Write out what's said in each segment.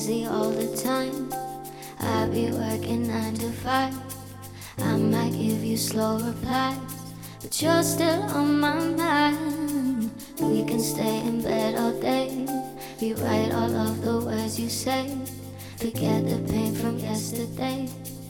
busy all the time. I be working 9 to 5. I might give you slow replies, but you're still on my mind. We can stay in bed all day, rewrite all of the words you say, forget the pain from yesterday.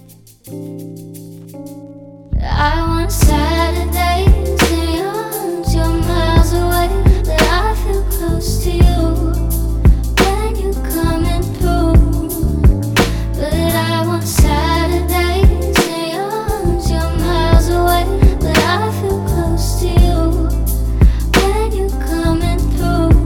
I want Saturdays and you're miles away, but I feel close to you when you're coming through. But I want Saturdays and you're miles away, but I feel close to you when you're coming through.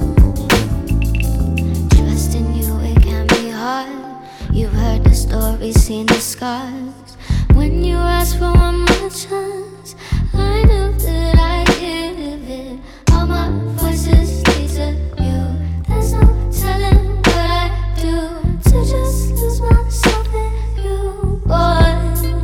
Trusting you, it can be hard. You've heard the story, seen the scars. When you ask for one more chance, I knew that I'd give it. All my voices lead to you. There's no telling what I'd do to just lose myself in you, boy.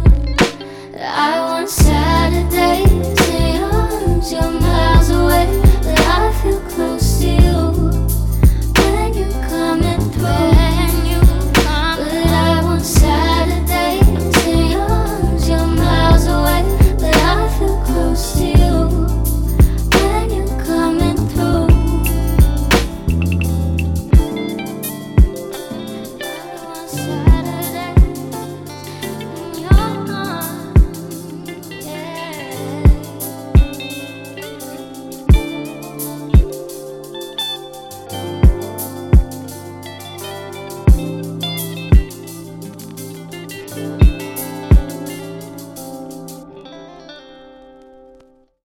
I want Saturdays and you're miles away, but I feel close to you when you're coming through. But I want Saturdays and you're miles away, but I feel close to you when you're coming through. I want Saturdays and you're gone, yeah.